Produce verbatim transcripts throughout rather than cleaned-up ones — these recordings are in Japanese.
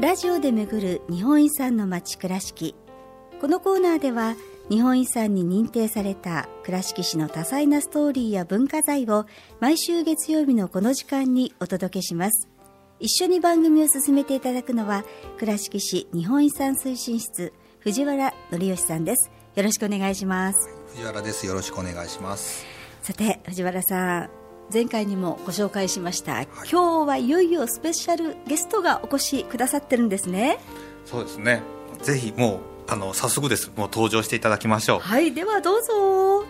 ラジオで巡る日本遺産の街倉敷。このコーナーでは日本遺産に認定された倉敷市の多彩なストーリーや文化財を毎週月曜日のこの時間にお届けします。一緒に番組を進めていただくのは倉敷市日本遺産推進室藤原則義さんです。よろしくお願いします。 藤原です。よろしくお願いします。 さて藤原さん、前回にもご紹介しました、はい、今日はいよいよスペシャルゲストがお越しくださってるんですね。 そうですね。ぜひもうあの早速ですもう登場していただきましょう。 はい、ではどうぞ。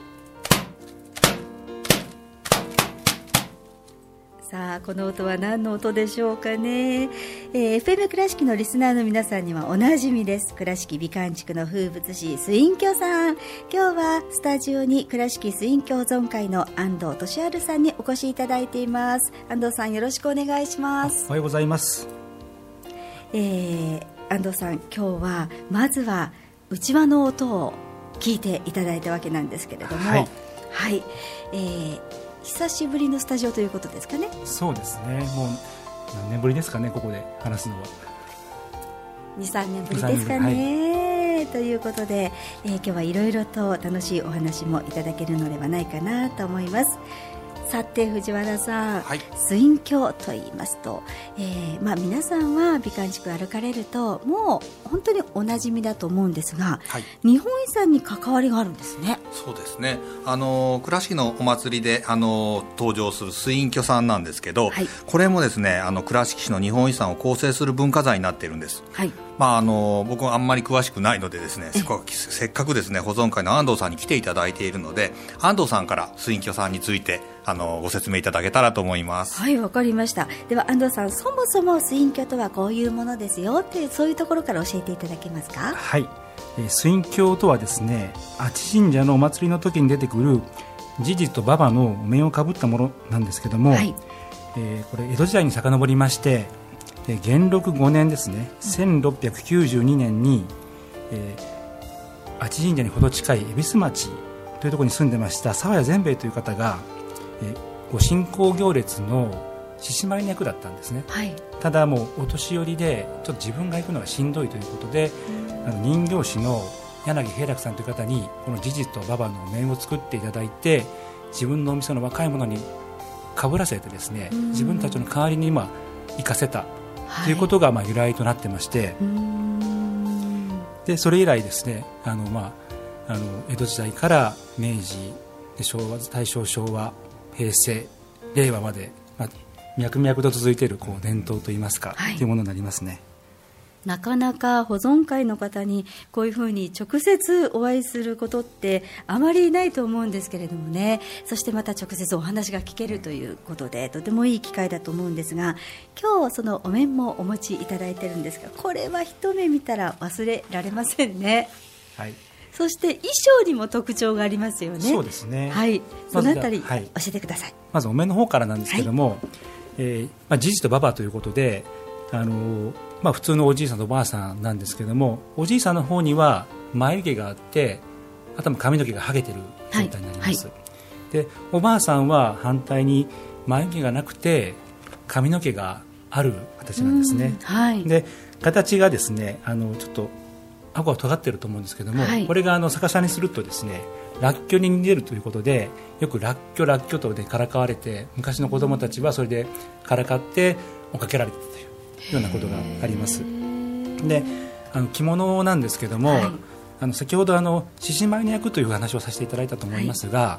さあ、この音は何の音でしょうかね。えー、エフエム 倉敷のリスナーの皆さんにはおなじみです。倉敷美観地区の風物詩水隠居さん。今日はスタジオに倉敷水隠居保存会の安藤俊治さんにお越しいただいています。安藤さん、よろしくお願いします。 おはようございます。 えー、安藤さん、今日はまずは内輪の音を聞いていただいたわけなんですけれども、はい、はい、えー久しぶりのスタジオということですかね。 そうですね。もう何年ぶりですかね、ここで話すのは。 にさんねんぶりですかね、はい、ということで、えー、今日はいろいろと楽しいお話もいただけるのではないかなと思います。さて藤原さん、はい、水隠居と言いますと、えーまあ、皆さんは美観地区歩かれるともう本当におなじみだと思うんですが、はい、日本遺産に関わりがあるんですね。 そうですね。あの倉敷のお祭りであの登場する水隠居さんなんですけど、はい、これもですね、あの倉敷市の日本遺産を構成する文化財になっているんです。はい、まあ、あの僕はあんまり詳しくないのでですね、せっかく、せっかくですね保存会の安藤さんに来ていただいているので、安藤さんから水隠居さんについてあのご説明いただけたらと思います。 はい、わかりました。では安藤さん、そもそも水隠居とはこういうものですよって、そういうところから教えていただけますか。 はい、えー、水隠居とはですね、阿智神社のお祭りの時に出てくるじじとばばのお面をかぶったものなんですけども、はい、えー、これ江戸時代に遡りまして、えー、元禄ごねんですね、せんろっぴゃくきゅうじゅうにねんに、えー、阿智神社にほど近い恵比寿町というところに住んでました沢谷善兵衛という方が、えー、ご神幸行列の獅子舞の役だったんですね。はい、ただもうお年寄りでちょっと自分が行くのがしんどいということで、あの人形師の柳平楽さんという方にこのじじとばばのお面を作っていただいて、自分のお店の若い者にかぶらせてですね、自分たちの代わりに今行かせたということがまあ由来となってまして、はい、でそれ以来ですね、あの、まあ、あの江戸時代から明治で昭和、大正、昭和、平成、令和まで、まあ、脈々と続いているこう伝統といいますか、はい、というものになりますね。 なかなか保存会の方にこういうふうに直接お会いすることってあまりないと思うんですけれどもね。そしてまた直接お話が聞けるということでとてもいい機会だと思うんですが、今日そのお面もお持ちいただいてるんですが、これは一目見たら忘れられませんね。はい、そして衣装にも特徴がありますよね。 そうですね。 はい、そのあたり教えてください。 まずお面の方からなんですけども、はい、えーまあ、じじとばばということで、あのまあ、普通のおじいさんとおばあさんなんですけども、おじいさんの方には眉毛があって頭髪の毛がはげてる状態になります。はいはい、でおばあさんは反対に眉毛がなくて髪の毛がある形なんですね。はい、で形がですね、あのちょっと顎が尖ってると思うんですけども、はい、これがあの逆さにするとですね、らっきょうに似てるということで、よくらっきょらっきょとでからかわれて、昔の子供たちはそれでからかって追っかけられていたというようなことがあります。であの着物なんですけども、はい、あの先ほどあの獅子舞の役という話をさせていただいたと思いますが、はい、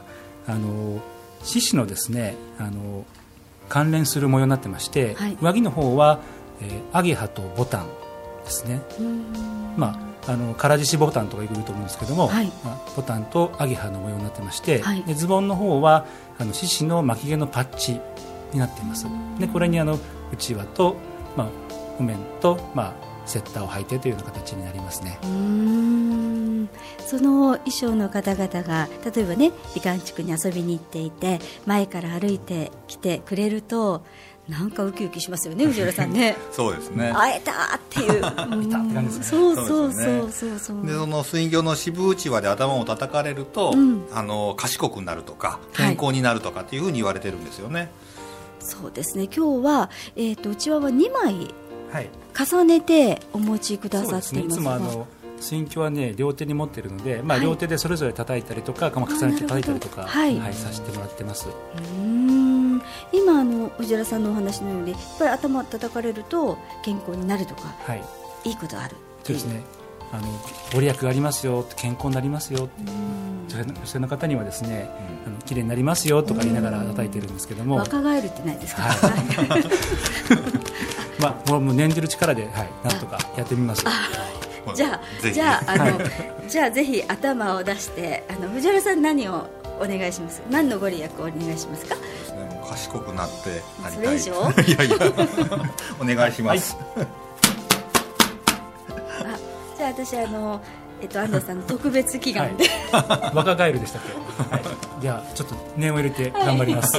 あの獅子のですね、あの関連する模様になってまして、はい、上着の方は、えー、アゲハとボタンですね。まあ、あの唐獅子ボタンとか言うと思うんですけども、はい、まあ、ボタンとアゲハの模様になってまして、はい、でズボンの方はあの獅子の巻き毛のパッチになっています。でこれにあの内輪と、まあ、お面と、まあ、セッターを履いてというような形になりますね。 うーん、その衣装の方々が例えばね、美観地区に遊びに行っていて前から歩いてきてくれるとなんかウキウキしますよね、藤原さんね。 そうですね、 会えたっていう、 見たって感じですね。 そうそうそうそうそう。 でその水魚の渋うちわで頭を叩かれると、うん、あの賢くなるとか健康になるとかっていうふうに言われてるんですよね。はい、 そうですね。今日は、えーと、うちわはにまいはい、 重ねてお持ちくださっていますが、 そうですね、いつもあの水印はね両手に持っているので、まあ、両手でそれぞれ叩いたりとか、まあ、重ねて叩いたりとか、はいはい、させてもらってます。 うーん、今あの藤原さんのお話のようにやっぱり頭を叩かれると健康になるとか、はい、いいことあるそうですね、あのご利益がありますよ、健康になりますよ、女性の方にはですね、うん、あの綺麗になりますよとか言いながら叩いてるんですけども、 若返るってないですか、 はいまあ、もう念じる力で、はい、なんとかやってみます。 じゃあ、じゃあ、あの、じゃあぜひ頭を出してあの藤原さん何をお願いします。何のご利益をお願いしますか。 そうですね、もう賢くなってなりたい。 それ以上いやいやお願いします、はい、 あ、じゃあ私あの、えっと、安藤さんの特別祈願で、 はい、若返るでしたっけ、はい、じゃあちょっと念を入れて頑張ります、はい、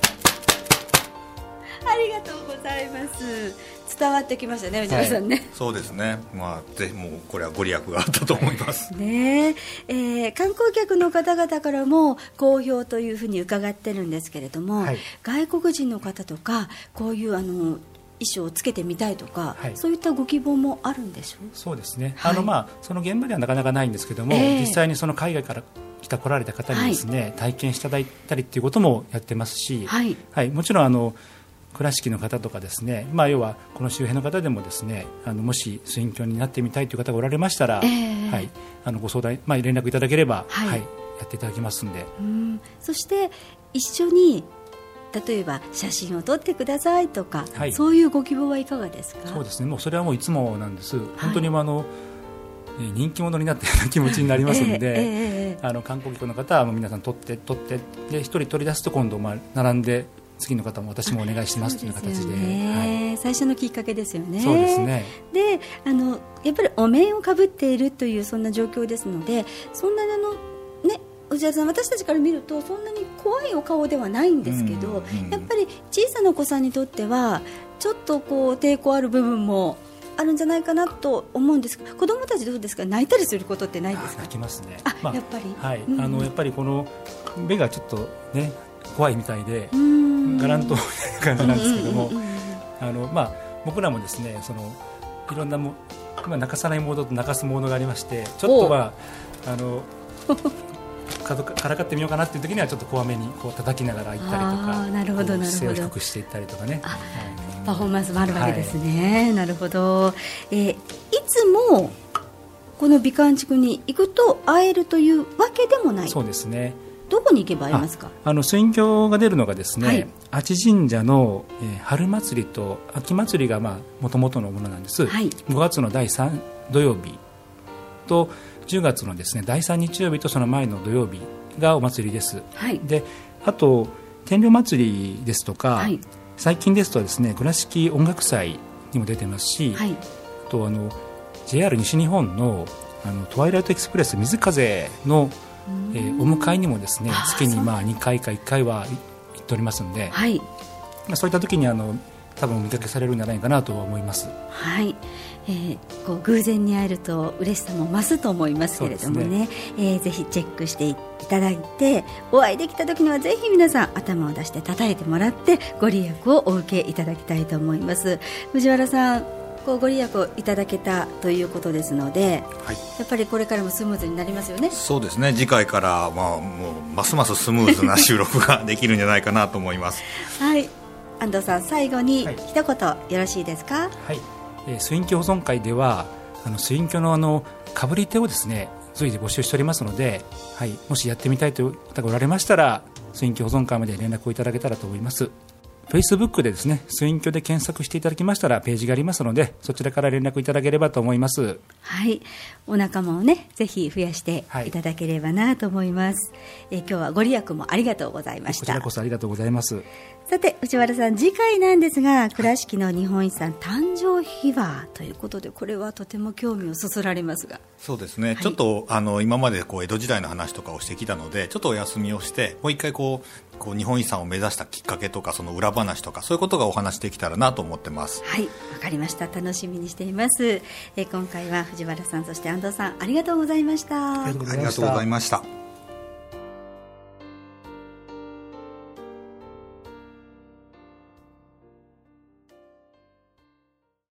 ありがとうございます。伝わってきましたね、藤原さんね、はい、 そうですね、まあ、ぜひもうこれはご利益があったと思いますね。えー、観光客の方々からも好評というふうに伺ってるんですけれども、はい、外国人の方とかこういうあの衣装をつけてみたいとか、はい、そういったご希望もあるんでしょう。 そうですね、はい、あのまあ、その現場ではなかなかないんですけども、えー、実際にその海外から来た来られた方にですね、はい、体験していただいたりということもやってますし、はいはい、もちろんあの倉敷の方とかですね、まあ、要はこの周辺の方でもですね、あのもし水印鏡になってみたいという方がおられましたら、えーはい、あのご相談、まあ、連絡いただければ、はいはい、やっていただきますんで。 うん、そして一緒に例えば写真を撮ってくださいとか、はい、そういうご希望はいかがですか。 そうですね、もうそれはもういつもなんです、はい、本当にあの人気者になったような気持ちになりますので、えーえー、あの観光客の方はもう皆さん撮って撮ってで一人取り出すと今度まあ並んで次の方も私もお願いしますという形で、 ね、はい、最初のきっかけですよね。 そうですね。 で、あのやっぱりお面をかぶっているというそんな状況ですので、そんなにあのね、藤原さん、私たちから見るとそんなに怖いお顔ではないんですけど、うんうん、やっぱり小さなお子さんにとってはちょっとこう抵抗ある部分もあるんじゃないかなと思うんですが、子どもたちどうですか、泣いたりすることってないですか。 泣きますね。 あ、まあ、やっぱり、 はい、うん、あのやっぱりこの目がちょっとね怖いみたいで、ガランとみたいな感じなんですけども、あの、まあ、僕らもですね、そのいろんなも、まあ、泣かさないモードと泣かすモードがありまして、ちょっとはあのからかってみようかなっていう時にはちょっと怖めにこう叩きながら行ったりとか、 なるほどなるほど、 姿勢を低くしていったりとかね、はい、 パフォーマンスもあるわけですね、はい、なるほど、えー、いつもこの美観地区に行くと会えるというわけでもない。 そうですね。 どこに行けば会えますか。 ああの水印鏡が出るのがですね、はい、阿智神社の、えー、春祭りと秋祭りがもともとのものなんです、はい、ごがつのだいさん土曜日とじゅうがつのですねだいさん日曜日とその前の土曜日がお祭りです、はい、であと天領祭りですとか、はい、最近ですとですね倉敷音楽祭にも出てますし、はい、あとあの ジェイアール 西日本のあのトワイライトエクスプレス水風のえー、お迎えにもですね月にまあにかいかいっかいは行っておりますので、はい、まあ、そういった時にあの多分お見かけされるんじゃないかなとは思います。 はい、えー、こう偶然に会えると嬉しさも増すと思いますけれども ね, ね、えー、ぜひチェックしていただいて、お会いできた時にはぜひ皆さん頭を出して叩いてもらってご利益をお受けいただきたいと思います。藤原さん、ご利益をいただけたということですので、はい、やっぱりこれからもスムーズになりますよね。 そうですね、次回から、まあ、もうますますスムーズな収録ができるんじゃないかなと思いますはい、安藤さん、最後に一言よろしいですか。 はい、えー、水印鏡保存会ではあの水印鏡のあのかぶり手をですね随時募集しておりますので、はい、もしやってみたいという方がおられましたら水印鏡保存会まで連絡をいただけたらと思います。Facebook でですね水印鏡で検索していただきましたらページがありますので、そちらから連絡いただければと思います。 はい、お仲間をねぜひ増やしていただければなと思います、はい、え今日はご利益もありがとうございました。 こちらこそありがとうございます。 さて藤原さん、次回なんですが倉敷の日本遺産誕生秘話ということで、これはとても興味をそそられますが。 そうですね、はい、ちょっとあの今までこう江戸時代の話とかをしてきたので、ちょっとお休みをしてもう一回こうこう日本遺産を目指したきっかけとかその裏話とかそういうことがお話できたらなと思ってます。 はい、わかりました、楽しみにしています。え今回は藤原さんそして安藤さんありがとうございました。 ありがとうございました。